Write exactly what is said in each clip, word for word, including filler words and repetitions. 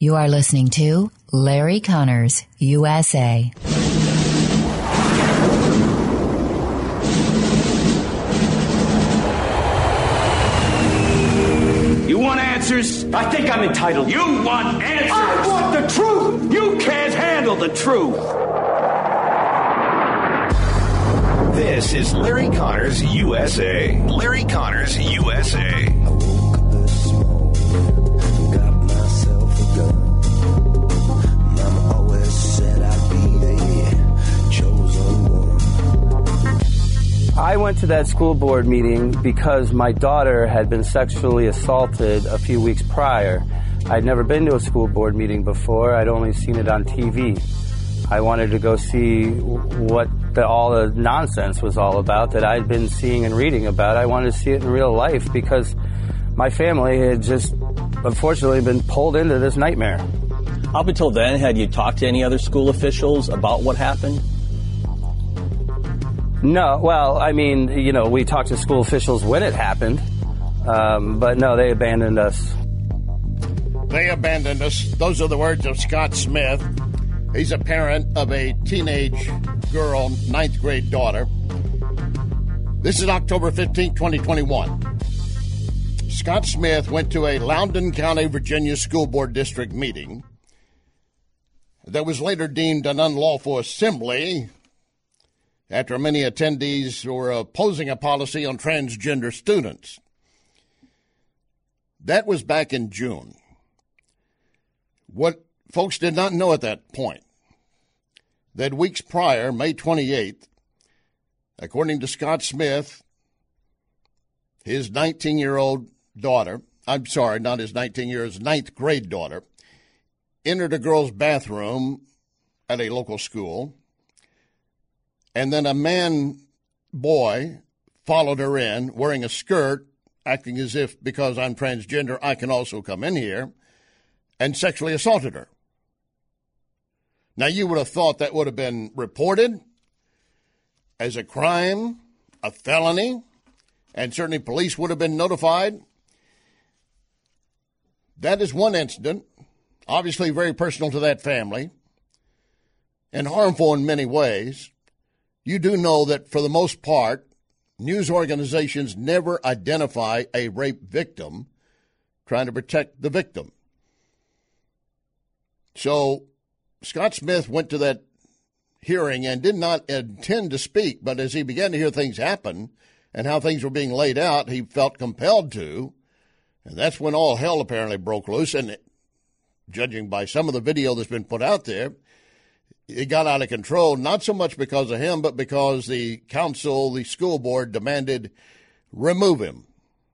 You are listening to Larry Connors, U S A. You want answers? I think I'm entitled. You want answers? I want the truth! You can't handle the truth! This is Larry Connors, U S A. Larry Connors, U S A. I went to that school board meeting because my daughter had been sexually assaulted a few weeks prior. I'd never been to a school board meeting before. I'd only seen it on T V. I wanted to go see what the, all the nonsense was all about that I'd been seeing and reading about. I wanted to see it in real life because my family had just, unfortunately, been pulled into this nightmare. Up until then, had you talked to any other school officials about what happened? No, well, I mean, you know, we talked to school officials when it happened, um, but no, they abandoned us. They abandoned us. Those are the words of Scott Smith. He's a parent of a teenage girl, ninth grade daughter. This is October fifteenth, twenty twenty-one. Scott Smith went to a Loudoun County, Virginia School Board District meeting that was later deemed an unlawful assembly after many attendees were opposing a policy on transgender students. That was back in June. What folks did not know at that point, that weeks prior, May twenty-eighth, according to Scott Smith, his nineteen-year-old daughter, I'm sorry, not his nineteen-year-old, his ninth grade daughter, entered a girl's bathroom at a local school. And then a man, boy, followed her in, wearing a skirt, acting as if, because I'm transgender, I can also come in here, and sexually assaulted her. Now, you would have thought that would have been reported as a crime, a felony, and certainly police would have been notified. That is one incident, obviously very personal to that family, and harmful in many ways. You do know that, for the most part, news organizations never identify a rape victim, trying to protect the victim. So Scott Smith went to that hearing and did not intend to speak, but as he began to hear things happen and how things were being laid out, he felt compelled to, and that's when all hell apparently broke loose. And judging by some of the video that's been put out there, it got out of control, not so much because of him, but because the council, the school board, demanded remove him.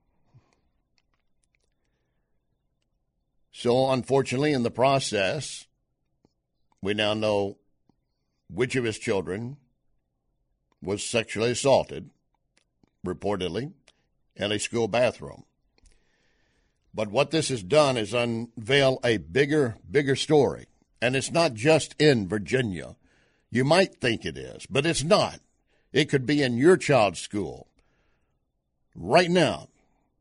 So, unfortunately, in the process, we now know which of his children was sexually assaulted, reportedly, in a school bathroom. But what this has done is unveil a bigger, bigger story. And it's not just in Virginia. You might think it is, but it's not. It could be in your child's school right now.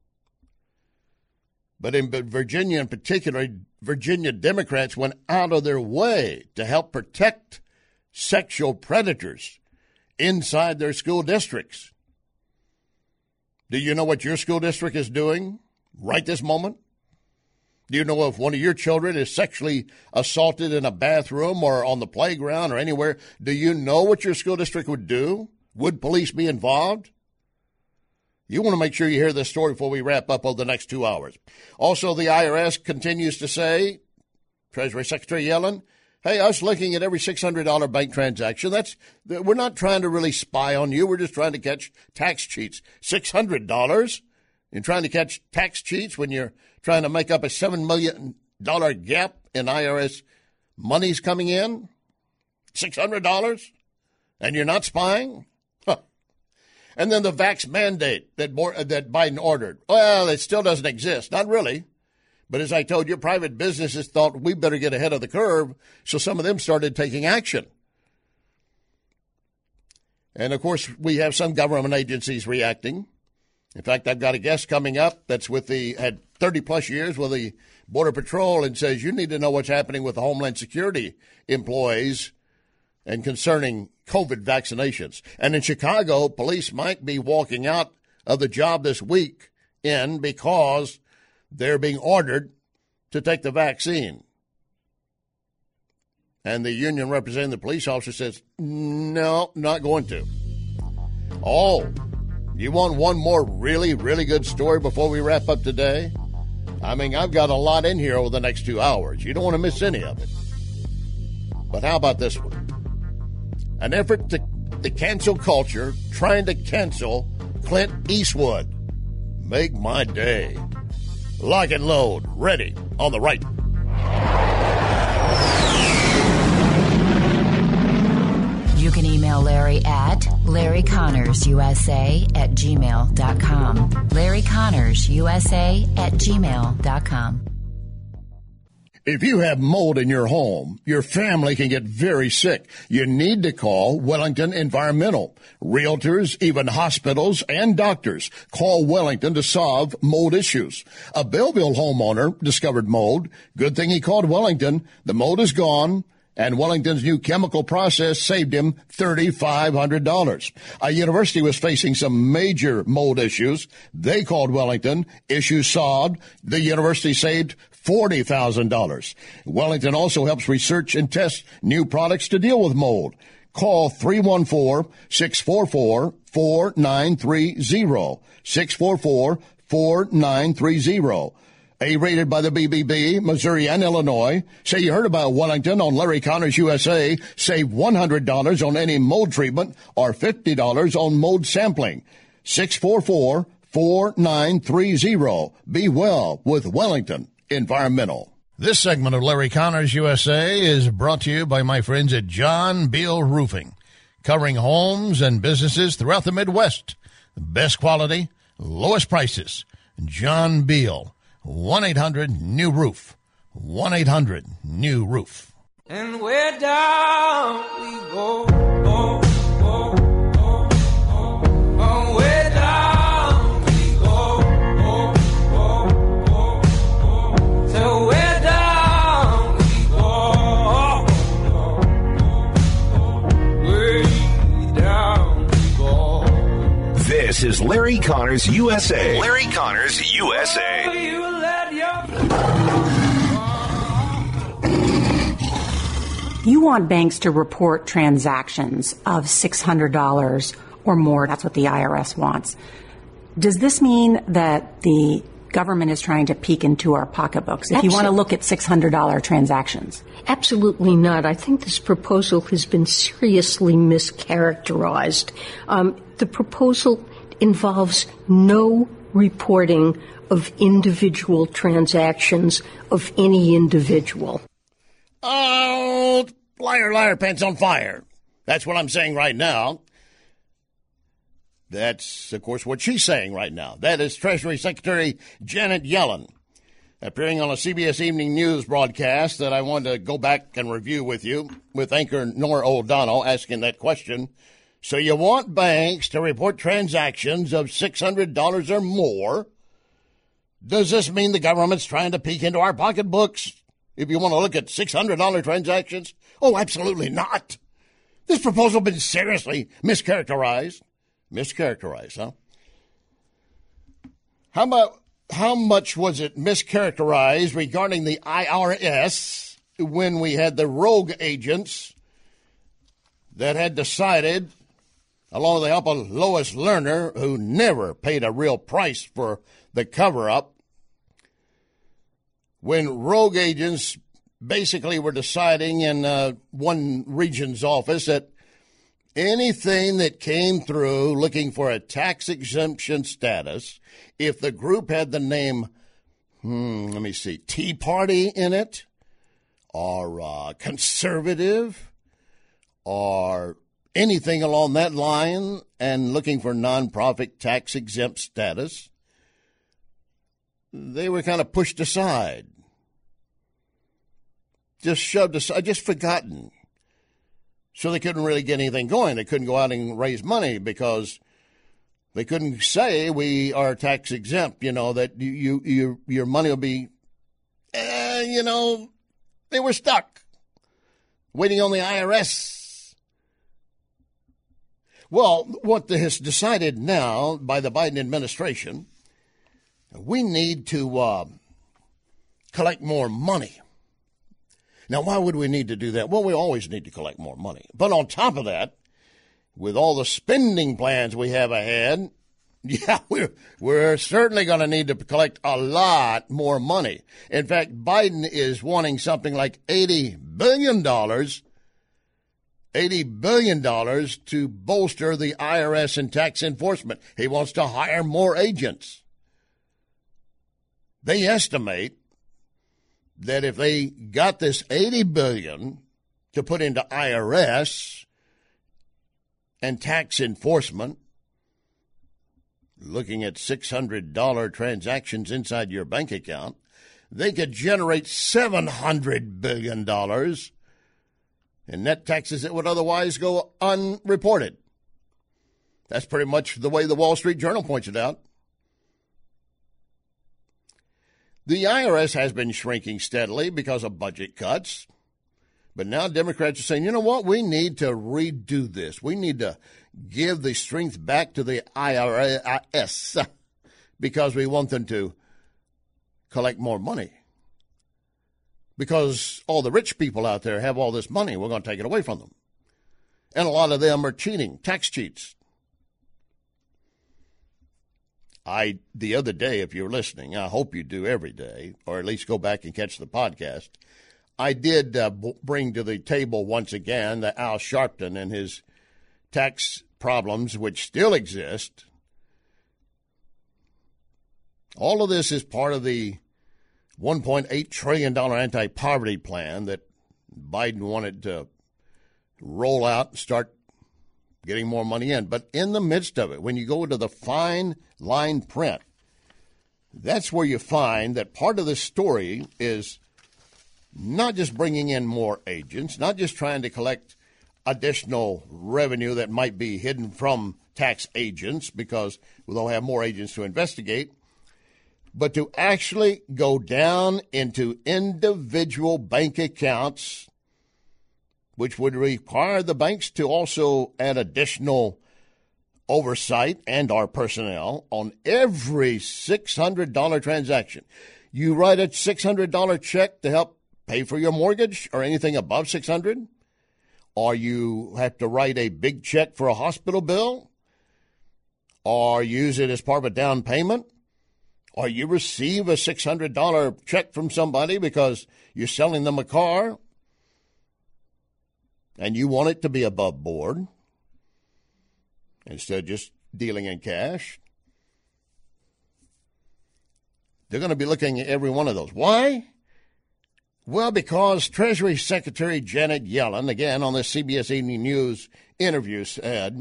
But in Virginia in particular, Virginia Democrats went out of their way to help protect sexual predators inside their school districts. Do you know what your school district is doing right this moment? Do you know if one of your children is sexually assaulted in a bathroom or on the playground or anywhere? Do you know what your school district would do? Would police be involved? You want to make sure you hear this story before we wrap up over the next two hours. Also, the I R S continues to say, Treasury Secretary Yellen, hey, us looking at every six hundred dollars bank transaction, that's we're not trying to really spy on you. We're just trying to catch tax cheats. six hundred dollars? You're trying to catch tax cheats when you're trying to make up a seven million dollars gap in I R S monies coming in? six hundred dollars? And you're not spying? Huh. And then the vax mandate that, that Biden ordered. Well, it still doesn't exist. Not really. But as I told you, private businesses thought we better get ahead of the curve, so some of them started taking action. And, of course, we have some government agencies reacting. In fact, I've got a guest coming up that's with the, had thirty plus years with the Border Patrol and says you need to know what's happening with the Homeland Security employees and concerning COVID vaccinations. And in Chicago, police might be walking out of the job this week in because they're being ordered to take the vaccine. And the union representing the police officer says, no, not going to. Oh, you want one more really, really good story before we wrap up today? I mean, I've got a lot in here over the next two hours. You don't want to miss any of it. But how about this one? An effort to, to cancel culture, trying to cancel Clint Eastwood. Make my day. Lock and load. Ready on the right. You can email Larry at Larry Connors U S A at gmail dot com. Larry Connors U S A at gmail dot com. If you have mold in your home, your family can get very sick. You need to call Wellington Environmental. Realtors, even hospitals and doctors call Wellington to solve mold issues. A Belleville homeowner discovered mold. Good thing he called Wellington. The mold is gone, and Wellington's new chemical process saved him three thousand five hundred dollars. A university was facing some major mold issues. They called Wellington. Issues solved. The university saved forty thousand dollars. Wellington also helps research and test new products to deal with mold. Call three one four, six four four, four nine three zero, six four four, four nine three zero. A-rated by the B B B, Missouri and Illinois. Say you heard about Wellington on Larry Connors U S A. Save one hundred dollars on any mold treatment or fifty dollars on mold sampling. six four four, four nine three zero. Be well with Wellington Environmental. This segment of Larry Connors U S A is brought to you by my friends at John Beal Roofing, covering homes and businesses throughout the Midwest. Best quality, lowest prices. John Beal, one eight hundred new roof, one eight hundred new roof. And where down we go, go, go, go, go, oh, where down we go, go, go, go, go, so where down we go, go, go, way down we go. This is Larry Connors U S A. Larry Connors U S A. You let your You want banks to report transactions of six hundred dollars or more. That's what the I R S wants. Does this mean that the government is trying to peek into our pocketbooks if Absolutely. You want to look at six hundred dollars transactions? Absolutely not. I think this proposal has been seriously mischaracterized. Um, the proposal involves no reporting of individual transactions of any individual. Oh, liar, liar, pants on fire. That's what I'm saying right now. That's, of course, what she's saying right now. That is Treasury Secretary Janet Yellen appearing on a C B S Evening News broadcast that I wanted to go back and review with you, with anchor Nora O'Donnell asking that question. So you want banks to report transactions of six hundred dollars or more? Does this mean the government's trying to peek into our pocketbooks if you want to look at six hundred dollars transactions? Oh, absolutely not. This proposal has been seriously mischaracterized. Mischaracterized, huh? How about how much was it mischaracterized regarding the I R S when we had the rogue agents that had decided, along with the help of Lois Lerner, who never paid a real price for the cover-up, when rogue agents basically were deciding in uh, one region's office that anything that came through looking for a tax exemption status, if the group had the name, hmm, let me see, Tea Party in it, or uh, conservative, or anything along that line, and looking for nonprofit tax exempt status, they were kind of pushed aside, just shoved aside, just forgotten. So they couldn't really get anything going. They couldn't go out and raise money because They couldn't say we are tax exempt, you know, that you, you your money will be, eh, you know, they were stuck waiting on the I R S. Well, what is decided now by the Biden administration, we need to uh, collect more money. Now, why would we need to do that? Well, we always need to collect more money. But on top of that, with all the spending plans we have ahead, yeah, we're, we're certainly going to need to collect a lot more money. In fact, Biden is wanting something like eighty billion dollars, eighty billion dollars to bolster the I R S and tax enforcement. He wants to hire more agents. They estimate that if they got this eighty billion dollars to put into I R S and tax enforcement, looking at six hundred dollars transactions inside your bank account, they could generate seven hundred billion dollars in net taxes that would otherwise go unreported. That's pretty much the way the Wall Street Journal points it out. The I R S has been shrinking steadily because of budget cuts. But now Democrats are saying, you know what, we need to redo this. We need to give the strength back to the I R S because we want them to collect more money. Because all the rich people out there have all this money. We're going to take it away from them. And a lot of them are cheating, tax cheats. I, the other day, if you're listening, I hope you do every day, or at least go back and catch the podcast, I did uh, b- bring to the table once again the Al Sharpton and his tax problems, which still exist. All of this is part of the one point eight trillion dollars anti-poverty plan that Biden wanted to roll out and start getting more money in. But in the midst of it, when you go to the fine line print, that's where you find that part of the story is not just bringing in more agents, not just trying to collect additional revenue that might be hidden from tax agents because they'll have more agents to investigate, but to actually go down into individual bank accounts, which would require the banks to also add additional oversight and our personnel on every six hundred dollars transaction. You write a six hundred dollars check to help pay for your mortgage or anything above six hundred dollars, or you have to write a big check for a hospital bill, or use it as part of a down payment, or you receive a six hundred dollars check from somebody because you're selling them a car and you want it to be above board instead of just dealing in cash. They're going to be looking at every one of those. Why? Well, because Treasury Secretary Janet Yellen, again on the C B S Evening News interview, said,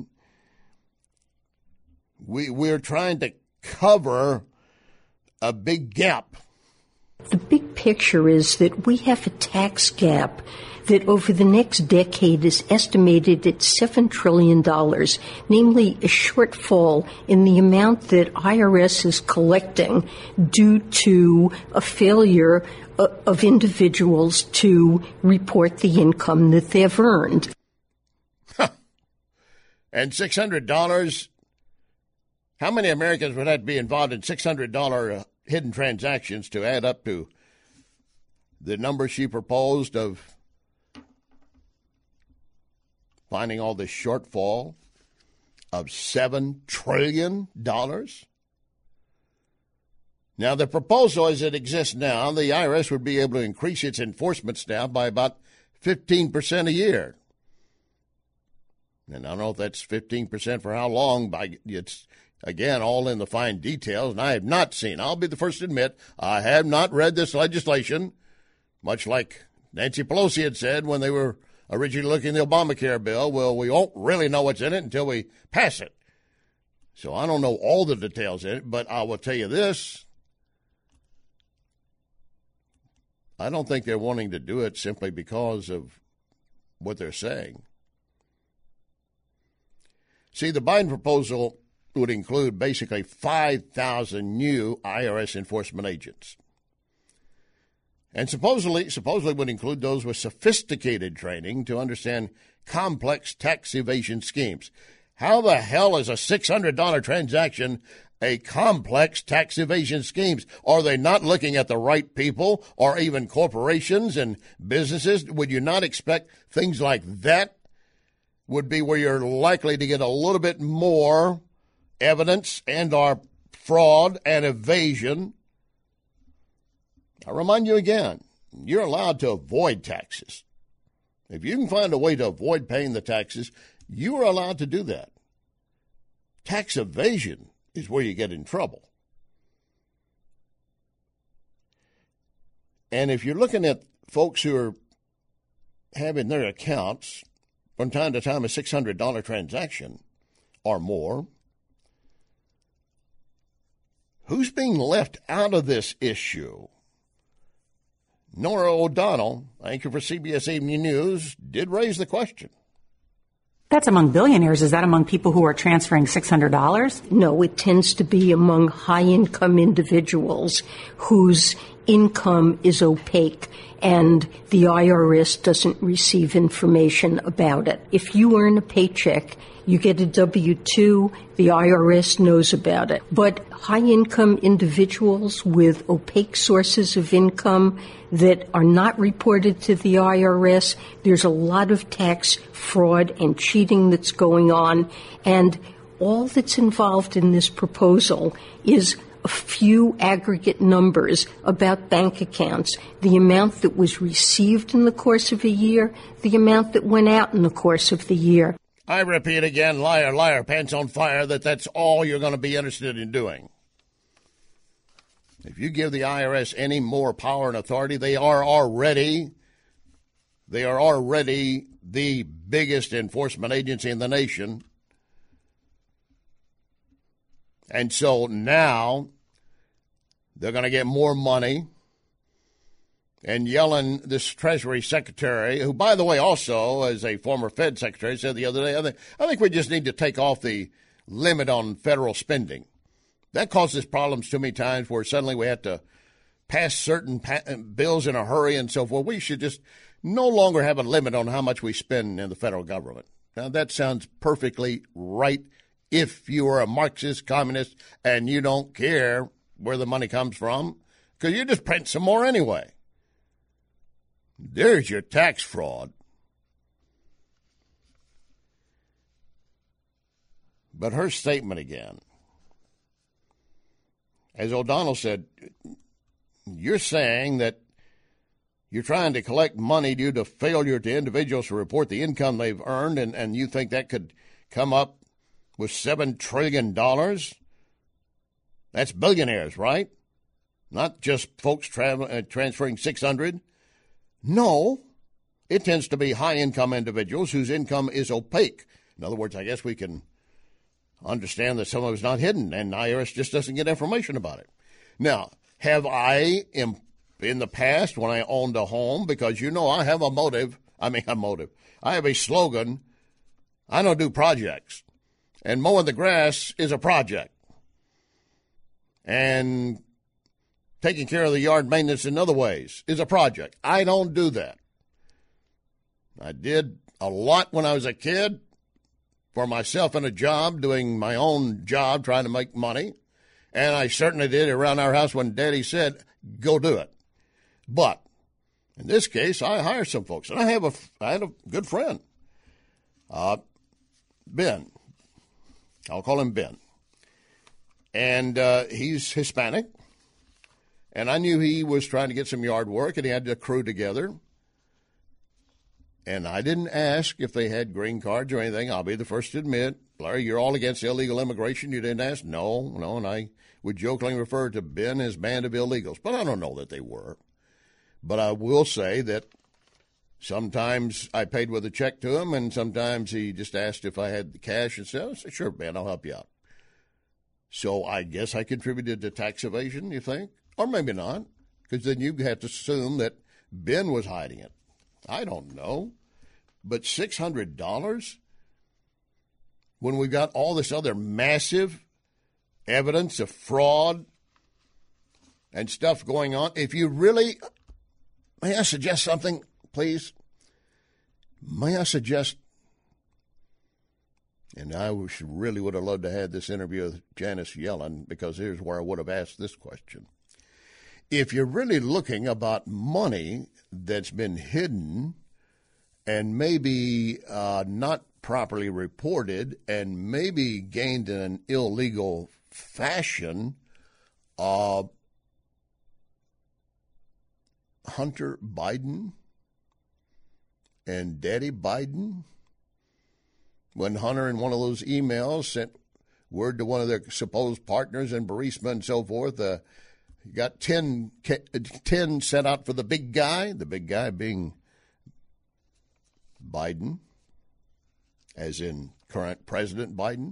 we, we're trying to cover a big gap. The big picture is that we have a tax gap that over the next decade is estimated at seven trillion dollars, namely a shortfall in the amount that I R S is collecting due to a failure of individuals to report the income that they've earned. Huh. And six hundred dollars, how many Americans would have to be involved in six hundred dollars hidden transactions to add up to the number she proposed of finding all this shortfall of seven trillion dollars? Now, the proposal as it exists now, the I R S would be able to increase its enforcement staff by about fifteen percent a year. And I don't know if that's fifteen percent for how long, but it's, again, all in the fine details. And I have not seen, I'll be the first to admit, I have not read this legislation, much like Nancy Pelosi had said when they were originally looking at the Obamacare bill. Well, we won't really know what's in it until we pass it. So I don't know all the details in it, but I will tell you this. I don't think they're wanting to do it simply because of what they're saying. See, the Biden proposal would include basically five thousand new I R S enforcement agents. And supposedly, supposedly would include those with sophisticated training to understand complex tax evasion schemes. How the hell is a six hundred dollars transaction a complex tax evasion schemes? Are they not looking at the right people or even corporations and businesses? Would you not expect things like that would be where you're likely to get a little bit more evidence and or fraud and evasion? I remind you again, you're allowed to avoid taxes. If you can find a way to avoid paying the taxes, you are allowed to do that. Tax evasion is where you get in trouble. And if you're looking at folks who are having their accounts from time to time a six hundred dollars transaction or more, who's being left out of this issue? Norah O'Donnell, anchor for C B S Evening News, did raise the question. That's among billionaires. Is that among people who are transferring six hundred dollars? No, it tends to be among high-income individuals whose income is opaque and the I R S doesn't receive information about it. If you earn a paycheck, you get a W two, the I R S knows about it. But high-income individuals with opaque sources of income that are not reported to the I R S, there's a lot of tax fraud and cheating that's going on. And all that's involved in this proposal is a few aggregate numbers about bank accounts, the amount that was received in the course of a year, the amount that went out in the course of the year. I repeat again, liar, liar, pants on fire, that that's all you're going to be interested in doing. If you give the I R S any more power and authority, they are already, they are already the biggest enforcement agency in the nation. And so now they're going to get more money. And Yellen, this Treasury Secretary, who, by the way, also as a former Fed Secretary, said the other day, I think, I think we just need to take off the limit on federal spending. That causes problems too many times where suddenly we have to pass certain pa- bills in a hurry and so forth. We should just no longer have a limit on how much we spend in the federal government. Now, that sounds perfectly right if you are a Marxist, communist, and you don't care where the money comes from, because you just print some more anyway. There's your tax fraud. But her statement again, as O'Donnell said, you're saying that you're trying to collect money due to failure to individuals to report the income they've earned, and, and you think that could come up with seven trillion dollars? That's billionaires, right? Not just folks tra- uh, transferring six hundred. No, it tends to be high-income individuals whose income is opaque. In other words, I guess we can understand that some of it's not hidden, and I R S just doesn't get information about it. Now, have I, in, in the past, when I owned a home, because you know I have a motive, I mean a motive, I have a slogan, I don't do projects, and mowing the grass is a project, and taking care of the yard maintenance in other ways is a project. I don't do that. I did a lot when I was a kid for myself in a job, doing my own job, trying to make money. And I certainly did around our house when Daddy said, go do it. But in this case, I hire some folks. And I have a, I had a good friend, uh, Ben. I'll call him Ben. And uh, he's Hispanic. And I knew he was trying to get some yard work, and he had a crew together. And I didn't ask if they had green cards or anything. I'll be the first to admit, Larry, you're all against illegal immigration. You didn't ask? No, no. And I would jokingly refer to Ben as band of illegals. But I don't know that they were. But I will say that sometimes I paid with a check to him, and sometimes he just asked if I had the cash and said, I said, sure, Ben, I'll help you out. So I guess I contributed to tax evasion, you think? Or maybe not, because then you have to assume that Ben was hiding it. I don't know. But six hundred dollars when we've got all this other massive evidence of fraud and stuff going on. If you really, may I suggest something, please? May I suggest, and I wish, really would have loved to have this interview with Janice Yellen, because here's where I would have asked this question. If you're really looking about money that's been hidden and maybe uh, not properly reported and maybe gained in an illegal fashion, uh, Hunter Biden and Daddy Biden, when Hunter in one of those emails sent word to one of their supposed partners in Burisma and so forth, uh, got ten, ten sent out for the big guy, the big guy being Biden, as in current President Biden.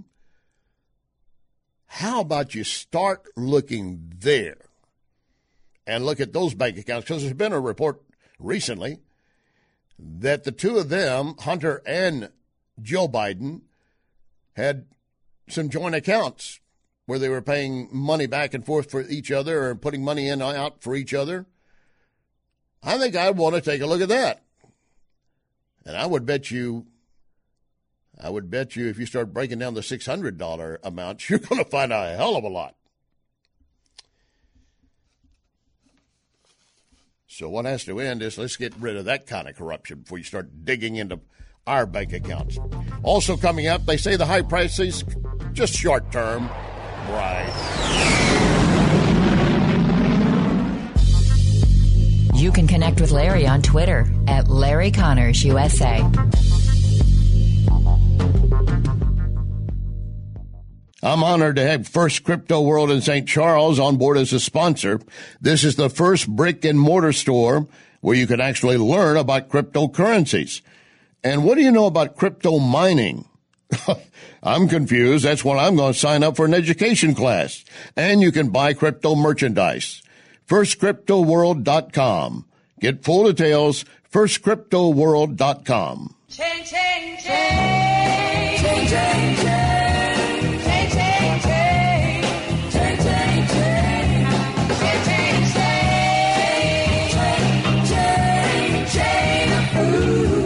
How about you start looking there and look at those bank accounts? Because there's been a report recently that the two of them, Hunter and Joe Biden, had some joint accounts where they were paying money back and forth for each other or putting money in and out for each other. I think I'd want to take a look at that. And I would bet you, I would bet you if you start breaking down the six hundred dollars amounts, you're going to find a hell of a lot. So what has to end is let's get rid of that kind of corruption before you start digging into our bank accounts. Also coming up, they say the high prices, just short term. Right. You can connect with Larry on Twitter at Larry Connors U S A. I'm honored to have First Crypto World in Saint Charles on board as a sponsor. This is the first brick and mortar store where you can actually learn about cryptocurrencies. And what do you know about crypto mining? I'm confused. That's when I'm going to sign up for an education class. And you can buy crypto merchandise. first crypto world dot com. Get full details, first crypto world dot com. Chain, chain, chain. Chain, chain, chain. Chain, chain, chain. Chain, chain, chain. Chain, chain, chain. Chain, chain, chain.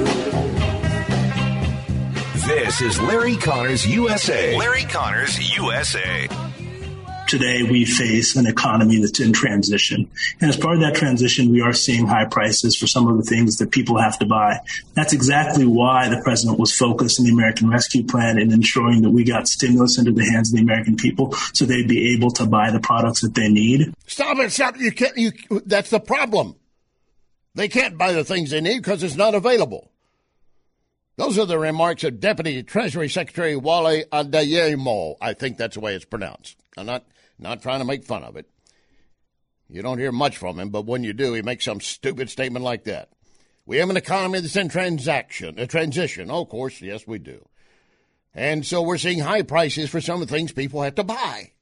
This is Larry Connors U S A. Larry Connors U S A. Today, we face an economy that's in transition. And as part of that transition, we are seeing high prices for some of the things that people have to buy. That's exactly why the president was focused in the American Rescue Plan in ensuring that we got stimulus into the hands of the American people so they'd be able to buy the products that they need. Stop it, stop it. You can't, you, that's the problem. They can't buy the things they need because it's not available. Those are the remarks of Deputy Treasury Secretary Wale Adeyemo. I think that's the way it's pronounced. I'm not not trying to make fun of it. You don't hear much from him, but when you do, he makes some stupid statement like that. We have an economy that's in transaction, a transition. Oh, of course, yes, we do. And so we're seeing high prices for some of the things people have to buy.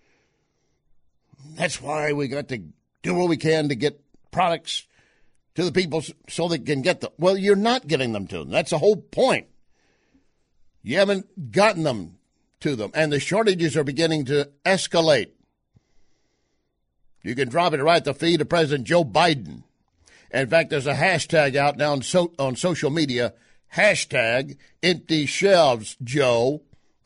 That's why we got to do what we can to get products to the people so they can get them. Well, you're not getting them to them. That's the whole point. You haven't gotten them to them, and the shortages are beginning to escalate. You can drop it right at the feed of President Joe Biden. In fact, there's a hashtag out now on, so, on social media, hashtag empty shelves, Joe.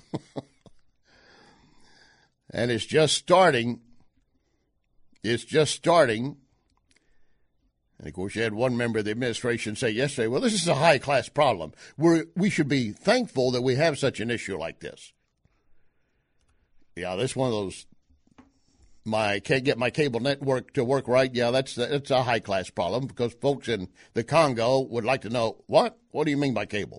And it's just starting. It's just starting. And, of course, you had one member of the administration say yesterday, well, this is a high-class problem. We're, we should be thankful that we have such an issue like this. Yeah, that's one of those, my can't get my cable network to work right. Yeah, that's that's a high-class problem because folks in the Congo would like to know, what? What do you mean by cable?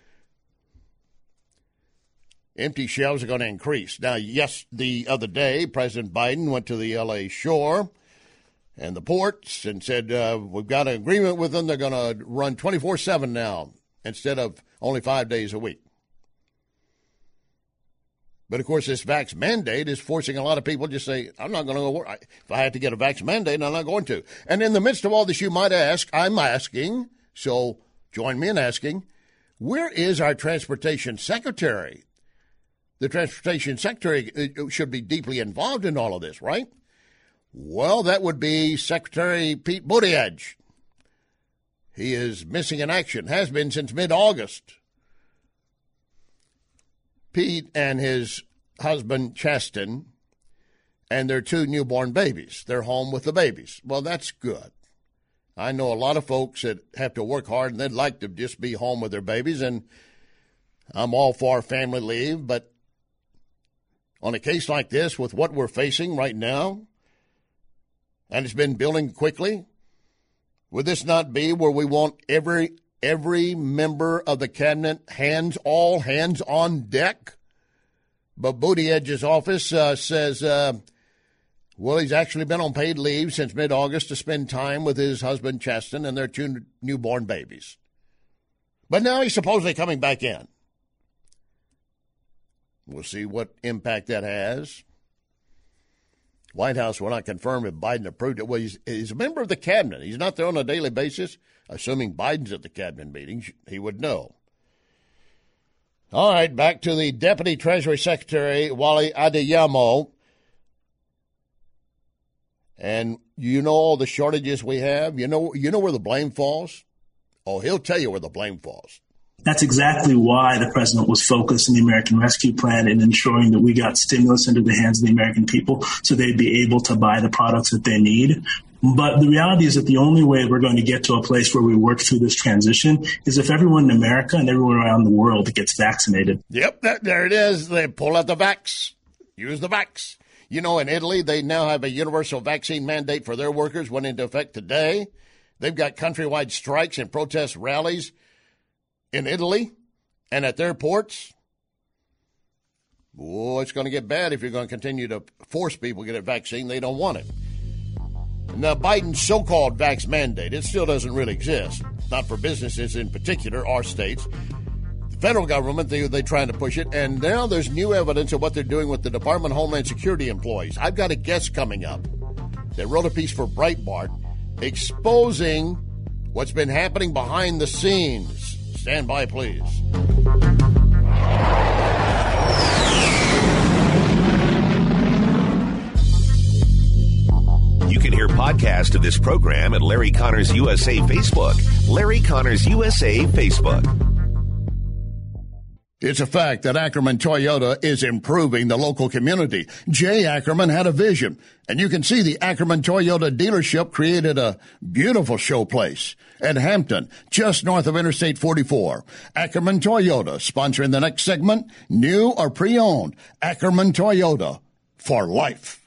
Empty shelves are going to increase. Now, yes, the other day, President Biden went to the L A shore and the ports and said, uh, we've got an agreement with them. They're going to run twenty-four seven now instead of only five days a week. But, of course, this vax mandate is forcing a lot of people to just say, I'm not going to go work. If I have to get a vax mandate, I'm not going to. And in the midst of all this, you might ask, I'm asking, so join me in asking, where is our transportation secretary? the Transportation Secretary should be deeply involved in all of this, right? Well, that would be Secretary Pete Buttigieg. He is missing in action, has been since mid-August. Pete and his husband, Chasten, and their two newborn babies. They're home with the babies. Well, that's good. I know a lot of folks that have to work hard and they'd like to just be home with their babies, and I'm all for family leave, but on a case like this, with what we're facing right now, and it's been building quickly, would this not be where we want every every member of the cabinet hands, all hands on deck? But Buttigieg's office uh, says, uh, well, he's actually been on paid leave since mid-August to spend time with his husband, Chasten, and their two newborn babies. But now he's supposedly coming back in. We'll see what impact that has. White House will not confirm if Biden approved it. Well, he's, he's a member of the cabinet. He's not there on a daily basis. Assuming Biden's at the cabinet meetings, he would know. All right, back to the Deputy Treasury Secretary, Wally Adeyemo. And you know all the shortages we have? You know, you know where the blame falls? Oh, he'll tell you where the blame falls. That's exactly why the president was focused in the American Rescue Plan and ensuring that we got stimulus into the hands of the American people so they'd be able to buy the products that they need. But the reality is that the only way we're going to get to a place where we work through this transition is if everyone in America and everyone around the world gets vaccinated. Yep, that, there it is. They pull out the vax. Use the vax. You know, in Italy, they now have a universal vaccine mandate for their workers, went into effect today. They've got countrywide strikes and protest rallies in Italy and at their ports. Oh, it's going to get bad if you're going to continue to force people to get a vaccine. They don't want it. Now, Biden's so-called vax mandate, it still doesn't really exist, not for businesses in particular or states. The federal government, they, they're trying to push it, and now there's new evidence of what they're doing with the Department of Homeland Security employees. I've got a guest coming up that wrote a piece for Breitbart exposing what's been happening behind the scenes. Stand by, please. You can hear podcasts of this program at Larry Connors U S A Facebook. Larry Connors U S A Facebook. It's a fact that Ackerman Toyota is improving the local community. Jay Ackerman had a vision, and you can see the Ackerman Toyota dealership created a beautiful showplace at Hampton, just north of Interstate forty-four. Ackerman Toyota, sponsoring the next segment, new or pre-owned. Ackerman Toyota, for life.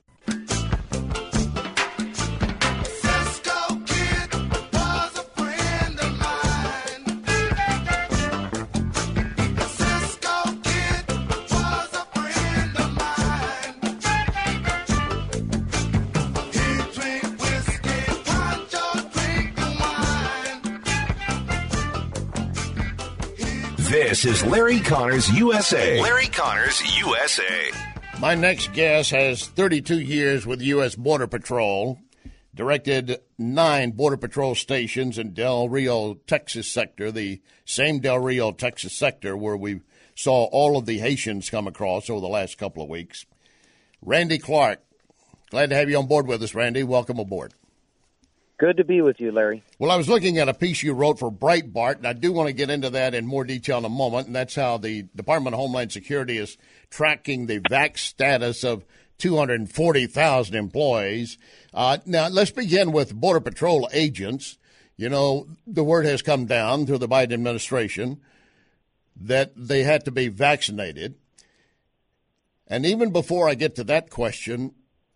This is Larry Connors U S A. Larry Connors U S A. My next guest has thirty-two years with the U S Border Patrol, directed nine Border Patrol stations in Del Rio, Texas sector, the same Del Rio, Texas sector where we saw all of the Haitians come across over the last couple of weeks. Randy Clark, glad to have you on board with us, Randy. Welcome aboard. Good to be with you, Larry. Well, I was looking at a piece you wrote for Breitbart, and I do want to get into that in more detail in a moment, and that's how the Department of Homeland Security is tracking the vax status of two hundred forty thousand employees. Uh, now, let's begin with Border Patrol agents. You know, the word has come down through the Biden administration that they had to be vaccinated. And even before I get to that question,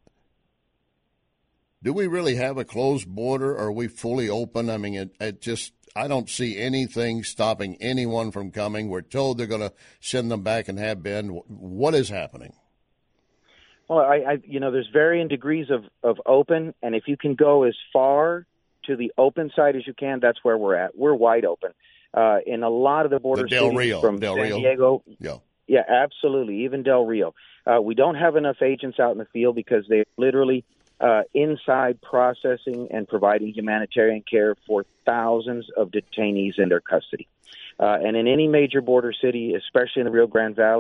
do we really have a closed border, or are we fully open? I mean, it, it just, I don't see anything stopping anyone from coming. We're told they're going to send them back and have been. What is happening? Well, I, I you know, there's varying degrees of, of open, and if you can go as far to the open side as you can, that's where we're at. We're wide open. Uh, in a lot of the border the Del cities Rio, from Del San Rio. Diego. Yeah. Yeah, absolutely. Even Del Rio. Uh, we don't have enough agents out in the field because they literally Uh, inside processing and providing humanitarian care for thousands of detainees in their custody. Uh, and in any major border city, especially in the Rio Grande Valley,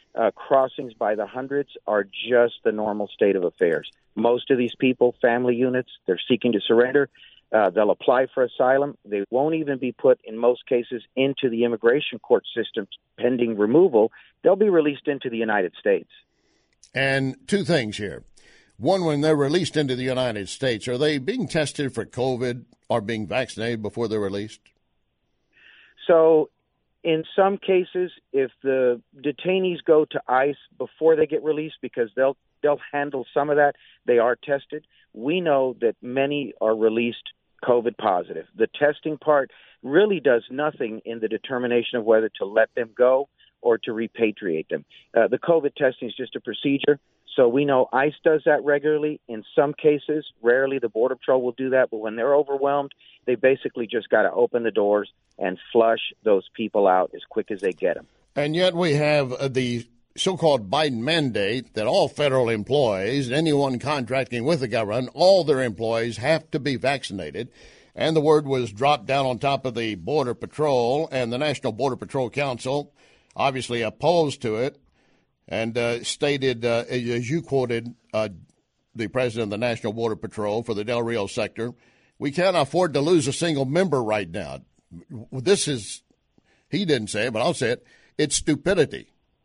Uh, crossings by the hundreds are just the normal state of affairs. Most of these people, family units, they're seeking to surrender. Uh, they'll apply for asylum. They won't even be put, in most cases, into the immigration court system pending removal. They'll be released into the United States. And two things here. One, when they're released into the United States, are they being tested for COVID or being vaccinated before they're released? So in some cases, if the detainees go to ICE before they get released, because they'll they'll handle some of that, they are tested. We know that many are released COVID positive. The testing part really does nothing in the determination of whether to let them go or to repatriate them. Uh, the COVID testing is just a procedure. So we know ICE does that regularly. In some cases, rarely the Border Patrol will do that. But when they're overwhelmed, they basically just got to open the doors and flush those people out as quick as they get them. And yet we have uh, the so-called Biden mandate that all federal employees and anyone contracting with the government, all their employees have to be vaccinated. And the word was dropped down on top of the Border Patrol, and the National Border Patrol Council obviously opposed to it. And uh, stated, uh, as you quoted uh, the president of the National Border Patrol for the Del Rio sector, we can't afford to lose a single member right now. This is, he didn't say it, but I'll say it, it's stupidity.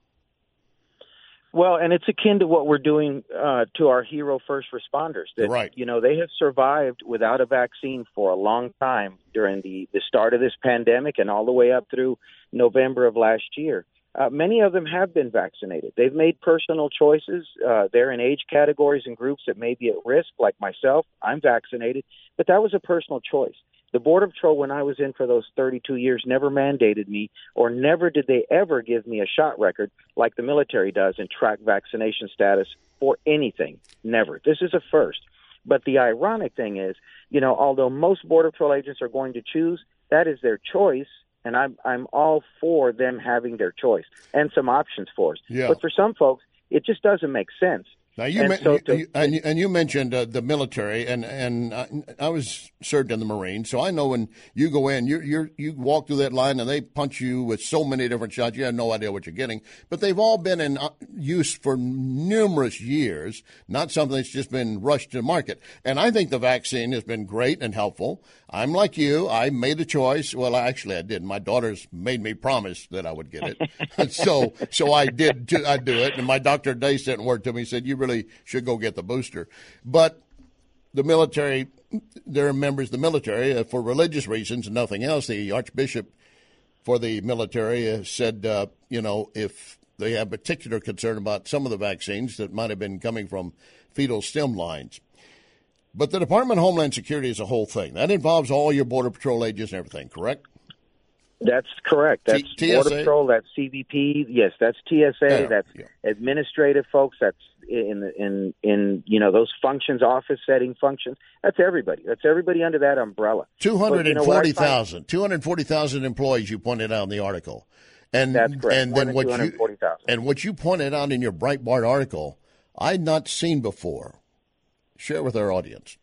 Well, and it's akin to what we're doing uh, to our hero first responders. That, right. You know, they have survived without a vaccine for a long time during the, the start of this pandemic and all the way up through November of last year. Uh, many of them have been vaccinated. They've made personal choices. Uh, they're in age categories and groups that may be at risk, like myself. I'm vaccinated, but that was a personal choice. The Border Patrol, when I was in for those thirty-two years, never mandated me, or never did they ever give me a shot record like the military does and track vaccination status for anything. Never. This is a first. But the ironic thing is, you know, although most Border Patrol agents are going to choose, that is their choice. And I'm I'm all for them having their choice and some options for us. Yeah. But for some folks, it just doesn't make sense. Now you, and, me- so to, you, and, you and you mentioned uh, the military, and and I, I was served in the Marines, so I know when you go in, you you you walk through that line and they punch you with so many different shots, you have no idea what you're getting. But they've all been in use for numerous years, not something that's just been rushed to market. And I think the vaccine has been great and helpful. I'm like you. I made a choice. Well, actually, I didn't. My daughters made me promise that I would get it. so so I did I do it. And my doctor today sent word to me, he said, you really should go get the booster. But the military, there are members of the military, uh, for religious reasons and nothing else. The Archbishop for the military uh, said, uh, you know, if they have particular concern about some of the vaccines that might have been coming from fetal stem lines. But the Department of Homeland Security is a whole thing. That involves all your Border Patrol agents and everything, correct? That's correct. That's T- T S A? Border Patrol, that's C B P. Yes, that's T S A, Yeah, that's yeah. administrative folks, that's in, the, in, in you know, those functions, office setting functions. That's everybody. That's everybody under that umbrella. two hundred forty thousand. You know two hundred forty thousand employees you pointed out in the article. And, That's correct. And More then than what two hundred forty thousand. you and what you pointed out in your Breitbart article, I'd not seen before. Share with our audience.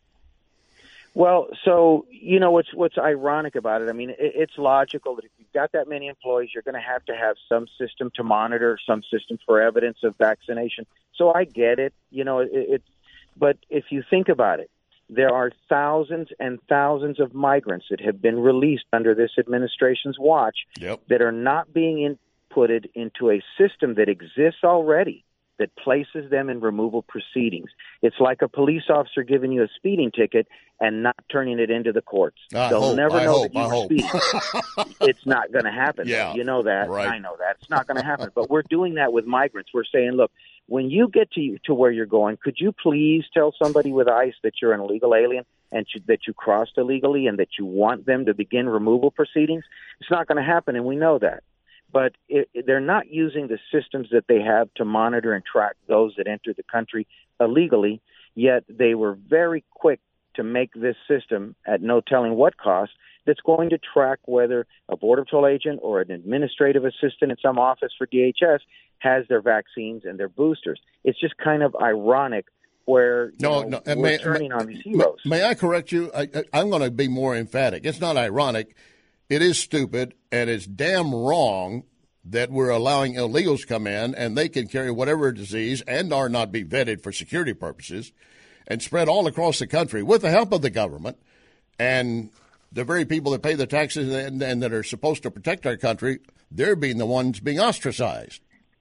Well, so, you know, what's what's ironic about it, I mean, it, it's logical that if you've got that many employees, you're going to have to have some system to monitor, some system for evidence of vaccination. So I get it, you know, it, it but if you think about it, there are thousands and thousands of migrants that have been released under this administration's watch Yep. that are not being inputted into a system that exists already, that places them in removal proceedings. It's like a police officer giving you a speeding ticket and not turning it into the courts. I They'll hope, never I know hope, that you I were hope. speeding. It's not going to happen. Yeah, you know that. right. I know that. It's not going to happen. But we're doing that with migrants. We're saying, look, when you get to to where you're going, could you please tell somebody with ICE that you're an illegal alien and you, that you crossed illegally and that you want them to begin removal proceedings? It's not going to happen, and we know that. But it, they're not using the systems that they have to monitor and track those that enter the country illegally, yet they were very quick to make this system, at no telling what cost, that's going to track whether a Border Patrol agent or an administrative assistant in some office for D H S has their vaccines and their boosters. It's just kind of ironic where you No, know, no. we're May, turning may, on these heroes. May I correct you? I, I, I'm going to be more emphatic. It's not ironic. It is stupid, and it's damn wrong that we're allowing illegals come in and they can carry whatever disease and or not be vetted for security purposes and spread all across the country with the help of the government and the very people that pay the taxes and, and that are supposed to protect our country, they're being the ones being ostracized.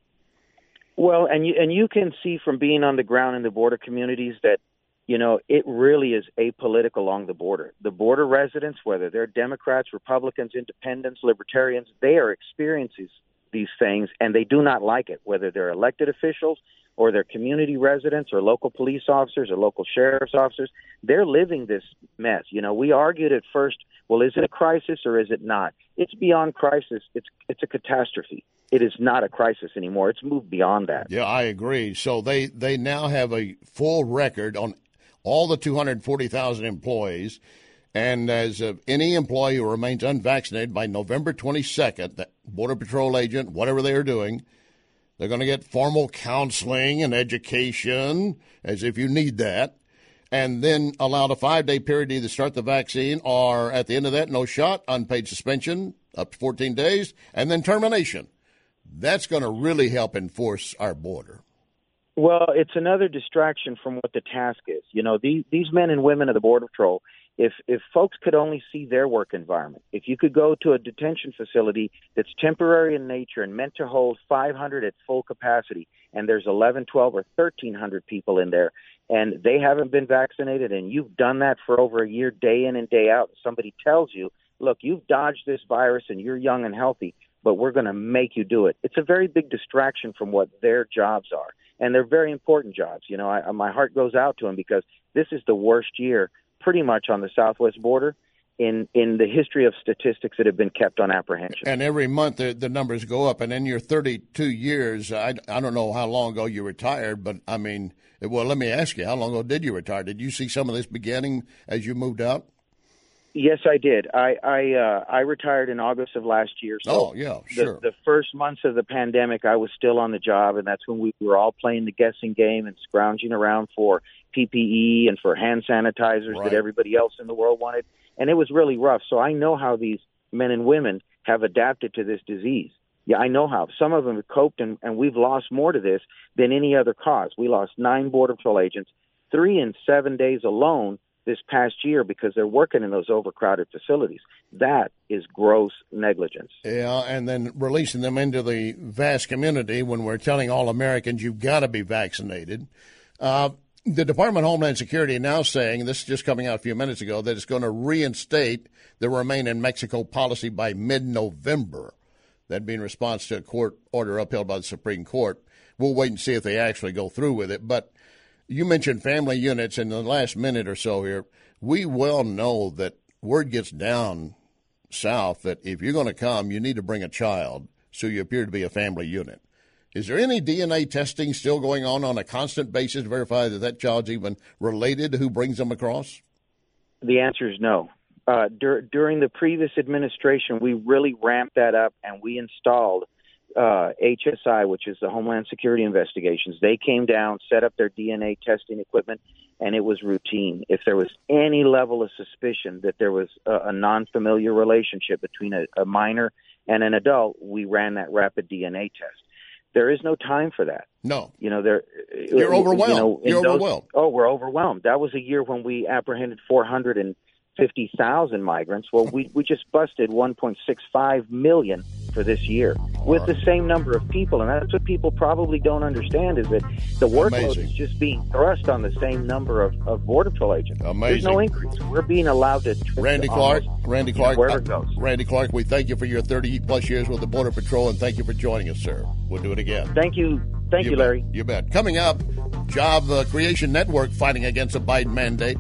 Well, and you, and you can see from being on the ground in the border communities that, you know, it really is apolitical along the border. The border residents, whether they're Democrats, Republicans, Independents, Libertarians, they are experiencing these things, and they do not like it, whether they're elected officials or they're community residents or local police officers or local sheriff's officers. They're living this mess. You know, we argued at first, well, is it a crisis or is it not? It's beyond crisis. It's it's a catastrophe. It is not a crisis anymore. It's moved beyond that. Yeah, I agree. So they, they now have a full record on all the two hundred forty thousand employees. And as of any employee who remains unvaccinated by November twenty-second, the Border Patrol agent, whatever they are doing, they're going to get formal counseling and education, as if you need that, and then allowed a five-day period to either start the vaccine or at the end of that, no shot, unpaid suspension, up to fourteen days, and then termination. That's going to really help enforce our border. Well, it's another distraction from what the task is. You know, these, these men and women of the Border Patrol, if if folks could only see their work environment, if you could go to a detention facility that's temporary in nature and meant to hold five hundred at full capacity, and there's eleven, twelve, or thirteen hundred people in there, and they haven't been vaccinated, and you've done that for over a year, day in and day out, and somebody tells you, look, you've dodged this virus and you're young and healthy, but we're going to make you do it. It's a very big distraction from what their jobs are. And they're very important jobs. You know, I, my heart goes out to them because this is the worst year pretty much on the southwest border in, in the history of statistics that have been kept on apprehension. And every month the, the numbers go up. And in your thirty-two years, I, I don't know how long ago you retired, but, I mean, well, let me ask you, how long ago did you retire? Did you see some of this beginning as you moved out? Yes, I did. I I, uh, I retired in August of last year. So oh, yeah, sure. The, the first months of the pandemic, I was still on the job, and that's when we were all playing the guessing game and scrounging around for P P E and for hand sanitizers right. that everybody else in the world wanted. And it was really rough. So I know how these men and women have adapted to this disease. Yeah, I know how. Some of them have coped, and, and we've lost more to this than any other cause. We lost nine Border Patrol agents, three in seven days alone this past year because they're working in those overcrowded facilities. That is gross negligence. Yeah, and then releasing them into the vast community when we're telling all Americans you've got to be vaccinated. Uh, the Department of Homeland Security now saying, this is just coming out a few minutes ago, that it's going to reinstate the Remain in Mexico policy by mid-November. That'd be in response to a court order upheld by the Supreme Court. We'll wait and see if they actually go through with it. But you mentioned family units in the last minute or so here. We well know that word gets down south that if you're going to come, you need to bring a child so you appear to be a family unit. Is there any D N A testing still going on on a constant basis to verify that that child's even related to who brings them across? The answer is no. Uh, dur- during the previous administration, we really ramped that up, and we installed uh, H S I, which is the Homeland Security Investigations. They came down, set up their D N A testing equipment, and it was routine. If there was any level of suspicion that there was a, a non-familiar relationship between a, a minor and an adult, we ran that rapid D N A test. There is no time for that. No. You know, there. You're overwhelmed. You know, You're those, overwhelmed. Oh, we're overwhelmed. That was a year when we apprehended four hundred fifty thousand migrants. Well, we, we just busted one point six five million for this year with the same number of people. And that's what people probably don't understand is that the workload Amazing. is just being thrust on the same number of, of Border Patrol agents. Amazing. There's no increase. We're being allowed to. Randy Clark, almost, Randy Clark, you know, wherever it goes. Randy Clark, we thank you for your thirty plus years with the Border Patrol, and thank you for joining us, sir. We'll do it again. Thank you. Thank you, you Larry. Bet. You bet. Coming up, Job uh, Creation Network fighting against a Biden mandate.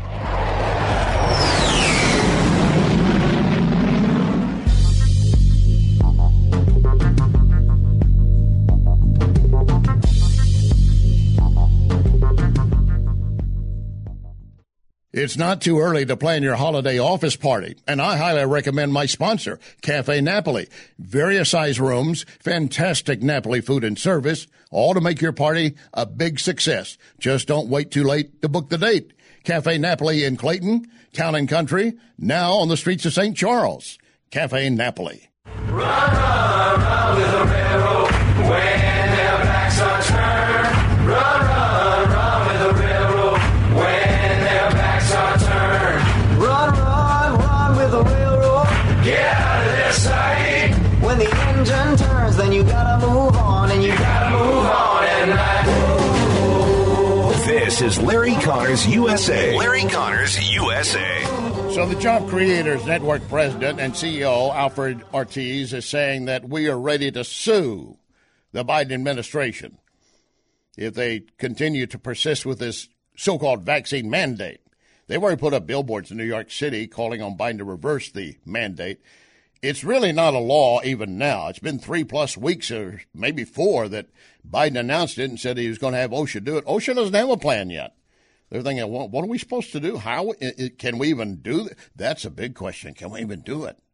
It's not too early to plan your holiday office party, and I highly recommend my sponsor, Cafe Napoli. Various size rooms, fantastic Napoli food and service, all to make your party a big success. Just don't wait too late to book the date. Cafe Napoli in Clayton, Town and Country, now on the streets of Saint Charles. Cafe Napoli. Run, run, run with the railroad when their backs are turned. Run, run, run with the railroad when their backs are turned. Run, run, run with the railroad. Get out of their sight. When the engine turns, then you gotta move on, and you gotta move on at night. This is Larry Connors U S A. Larry Connors U S A. So the Job Creators Network president and C E O, Alfred Ortiz, is saying that we are ready to sue the Biden administration if they continue to persist with this so-called vaccine mandate. They've already put up billboards in New York City calling on Biden to reverse the mandate. It's really not a law even now. It's been three plus weeks or maybe four that Biden announced it and said he was going to have OSHA do it. OSHA doesn't have a plan yet. They're thinking, well, what are we supposed to do? How it, can we even do that? That's a big question. Can we even do it?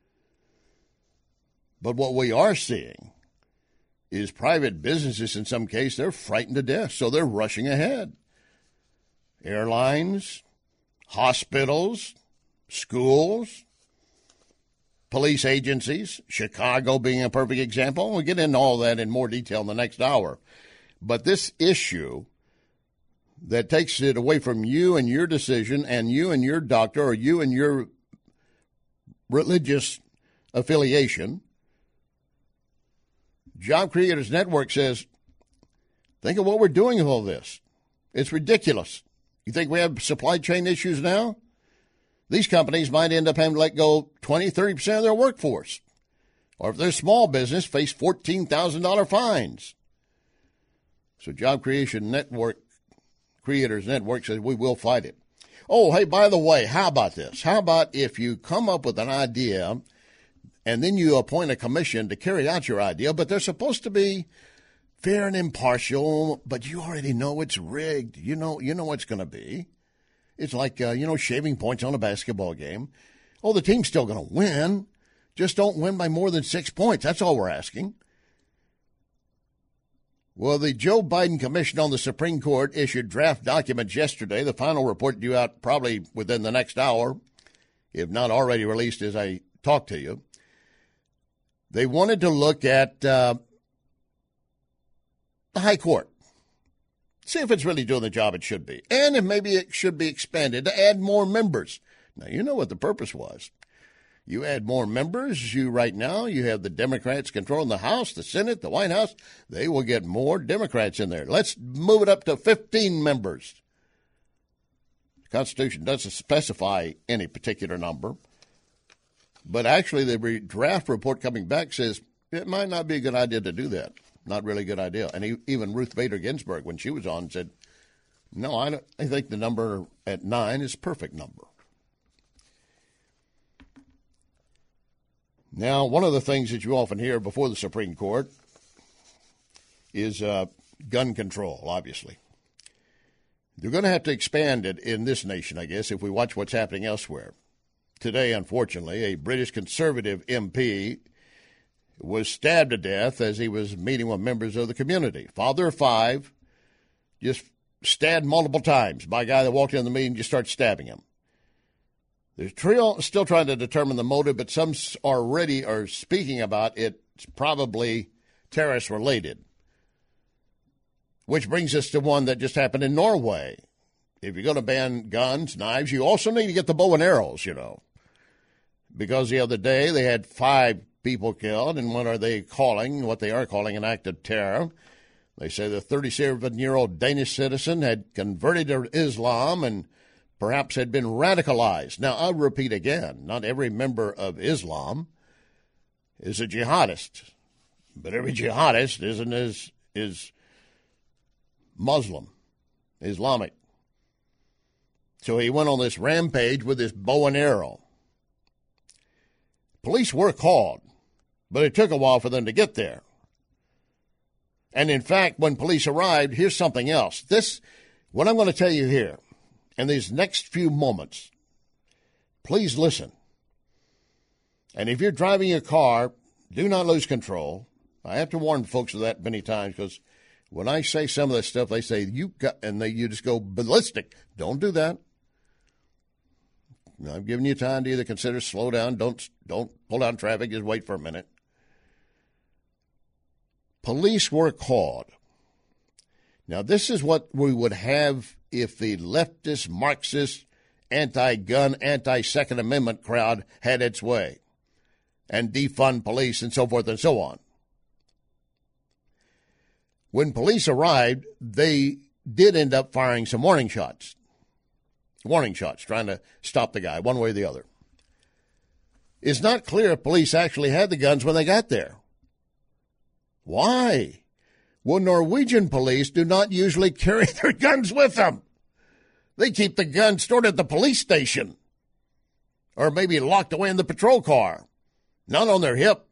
But what we are seeing is private businesses, in some case, they're frightened to death, so they're rushing ahead. Airlines, hospitals, schools, police agencies, Chicago being a perfect example. We'll get into all that in more detail in the next hour. But this issue that takes it away from you and your decision and you and your doctor or you and your religious affiliation, Job Creators Network says, think of what we're doing with all this. It's ridiculous. You think we have supply chain issues now? These companies might end up having to let go twenty, thirty percent of their workforce. Or if they're small business, face fourteen thousand dollars fines. So Job Creation Network, Creators Network says we will fight it. Oh, hey, by the way, how about this? How about if you come up with an idea and then you appoint a commission to carry out your idea, but they're supposed to be fair and impartial, but you already know it's rigged. You know, you know what it's going to be. It's like, uh, you know, shaving points on a basketball game. Oh, the team's still going to win. Just don't win by more than six points. That's all we're asking. Well, the Joe Biden Commission on the Supreme Court issued draft documents yesterday. The final report due out probably within the next hour, if not already released as I talk to you. They wanted to look at uh, the high court. See if it's really doing the job it should be. And if maybe it should be expanded to add more members. Now, you know what the purpose was. You add more members. You right now, you have the Democrats controlling the House, the Senate, the White House. They will get more Democrats in there. Let's move it up to fifteen members. The Constitution doesn't specify any particular number. But actually, the draft report coming back says it might not be a good idea to do that. Not really a good idea. And he, even Ruth Bader Ginsburg, when she was on, said, no, I, don't, I think the number at nine is a perfect number. Now, one of the things that you often hear before the Supreme Court is uh, gun control, obviously. They're going to have to expand it in this nation, I guess, if we watch what's happening elsewhere. Today, unfortunately, a British Conservative M P was stabbed to death as he was meeting with members of the community. Father of five, just stabbed multiple times by a guy that walked in the meeting and just started stabbing him. They're trio, still trying to determine the motive, but some already are speaking about it's probably terrorist-related, which brings us to one that just happened in Norway. If you're going to ban guns, knives, you also need to get the bow and arrows, you know, because the other day they had five people killed, and what are they calling, what they are calling an act of terror. They say the thirty-seven-year-old Danish citizen had converted to Islam and perhaps had been radicalized. Now, I'll repeat again, not every member of Islam is a jihadist, but every jihadist isn't is, is Muslim, Islamic. So he went on this rampage with his bow and arrow. Police were called, but it took a while for them to get there. And in fact, when police arrived, here's something else. This, what I'm going to tell you here, in these next few moments, please listen. And if you're driving your car, do not lose control. I have to warn folks of that many times because when I say some of that stuff, they say, you got, and they, you just go ballistic. Don't do that. I'm giving you time to either consider slow down, don't don't pull out in traffic, just wait for a minute. police were called. Now, this is what we would have if the leftist, Marxist, anti-gun, anti-Second Amendment crowd had its way and defund police and so forth and so on. When police arrived, they did end up firing some warning shots. Warning shots, trying to stop the guy one way or the other. It's not clear if police actually had the guns when they got there. Why? Well, Norwegian police do not usually carry their guns with them. They keep the guns stored at the police station or maybe locked away in the patrol car, not on their hip.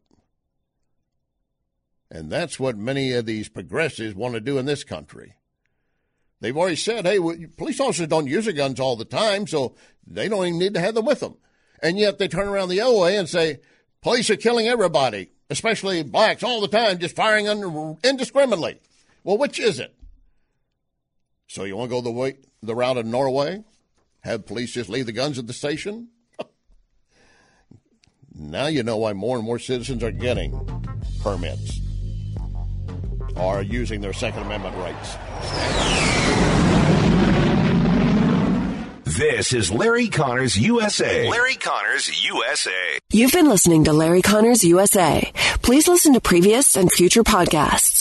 And that's what many of these progressives want to do in this country. They've already said, hey, police officers don't use their guns all the time, so they don't even need to have them with them. And yet they turn around the other way and say, police are killing everybody, especially blacks, all the time, just firing under, indiscriminately. Well, which is it? So you want to go the way, the route of Norway? Have police just leave the guns at the station? Now you know why more and more citizens are getting permits or using their Second Amendment rights. This is Larry Connors U S A. Larry Connors U S A. You've been listening to Larry Connors U S A. Please listen to previous and future podcasts